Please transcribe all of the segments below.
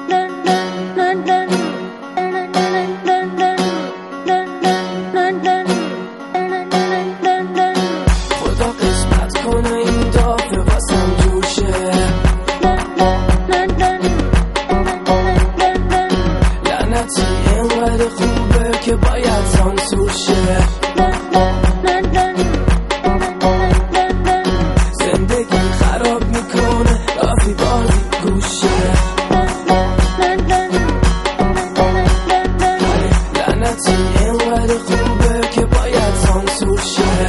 خدا قسمت کنه این دافه واسم جور شه، لعنتی اینقدر خوبه که باید سانسور شه. زندگی خراب میکنه رافی بازی گوشه، لعنتی اینقدر خوبه که باید سانسور شه.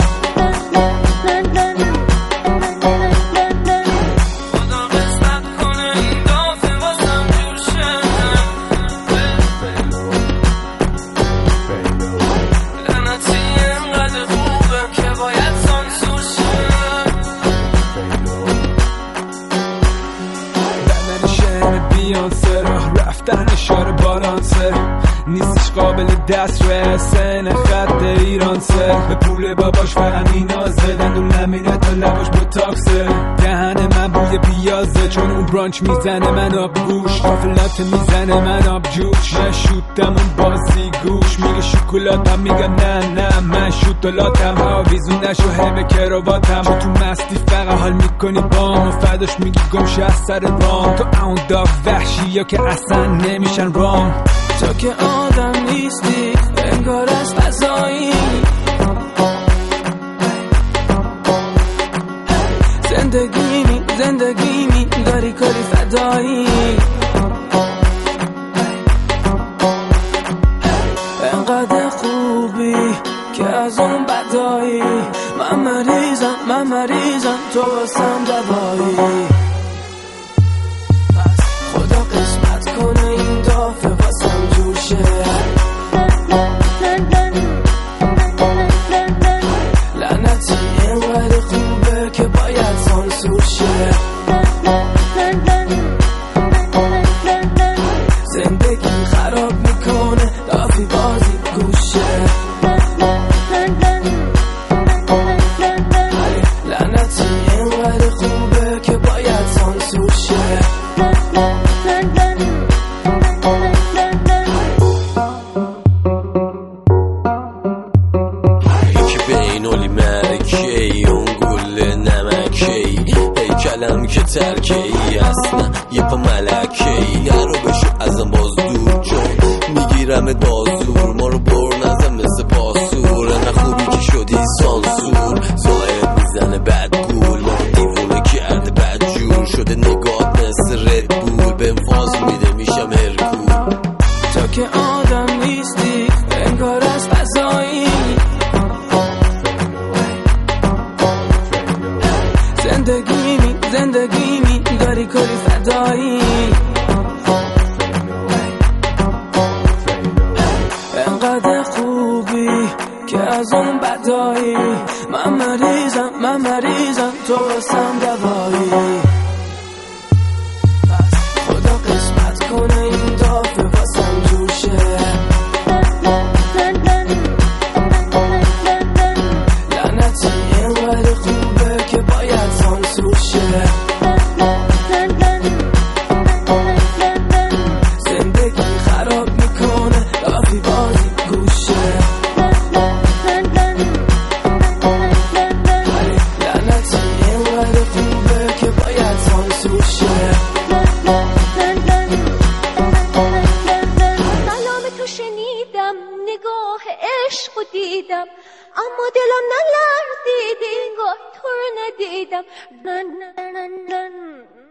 بیانسه راه رفتن اشاره بالانسه نیستش قابل دسترسه، نه خط ایرانسه به پول باباش فقط مینازه، دندون نمینه تا لباش بوتاکسه، دهن من بوی پیازه چون اون برانچ میزنه من آب گوش، کافلات میزنه من آب جوش، نشوتم اون بازی گوش، میگه شکلاتم میگم نه من شوتلاتم، آویزون نشو همه کرواتم، چون تو مستی فقط حال میکنی بام و فرداش میگی گمشه از سر رام، تو اون داغ وحشی یا که اصلا نمیشن رام، تو که آدم نیستی انگار از فضایی، زندگی می داری کاری فدایی، انقدر خوبی که از اون بدایی، من مریضم تو واسم دوایی. خدا قسمت کنه این دافه واسم جور شه، لعنتی اینقدر خوبه که باید سانسور شه. زندگی خراب میکنه دافی بازی گوشه، لعنتی اینقدر خوبه که باید سانسور شه. اون گل نمکی هیکلم که ترکه ای اصلا یه پا ملکه ای، نرو بشو ازم باز دور چون میگیرم دازور، ما رو بر نزم مثل پاسور، نه خوبی که شدی سانسور، ظاهرت میزنه بدگول، ما رو دیوونه کرده بدجور شده، نگات مثل ردبول بهم فاز میده میشم هرکول. تو که آدم نیستی انگار از فضایی، زندگی می داری کاری فدایی، انقدر خوبی که از اون بدایی، من مریضم تو واسم دوایی. خدا قسمت کنه این دافه واسم جور شه، لعنتی اینقدر خوبه که باید سانسور شه. زندگی خراب میکنه رافی بازی گوشه، لعنتی اینقدر خوبه که باید سانسور شه. سلام تو شنیدم نگاه عشق و دیدم، اما دلم نلرزید انگار تو رو ندیدم.